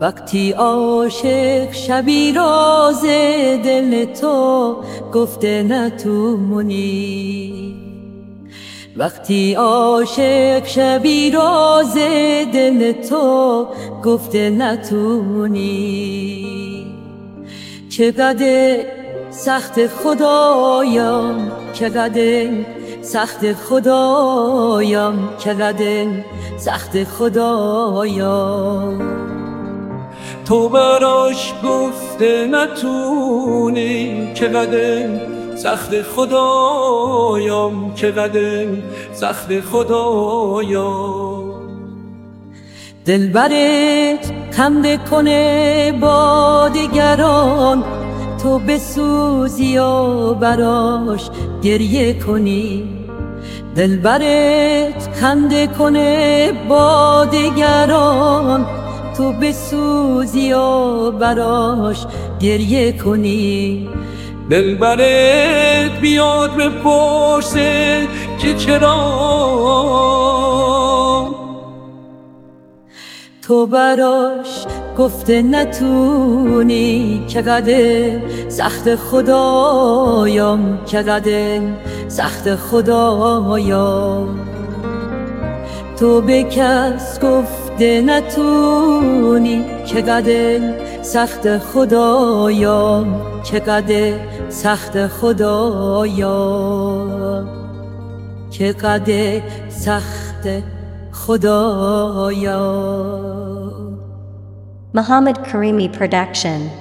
وقتی عاشق شبی راز دل تو گفته نتونی، وقتی عاشق شبی راز دل تو گفته نتونی. چقدر سخت خدایم، چقدر سخت خدایم، چقدر سخت خدایم. تو براش گفته نتونی، چقدر سخت خدایم، چقدر سخت خدایم. دلبرت خنده کنه با دیگران، تو بسوزی و براش گریه کنی. دلبرت خنده کنه با دیگران، تو بسوزی و براش گریه کنی. دلبرت بیاد بپرسه که چرا تو براش گفته نتونی. چقدر سخت خدایم، چقدر سخت خدایم. تو به کس گفته نتونی، چقدر سخت خدایم، چقدر سخت خدایم، چقدر سخت خدایم. Muhammad Karimi Production.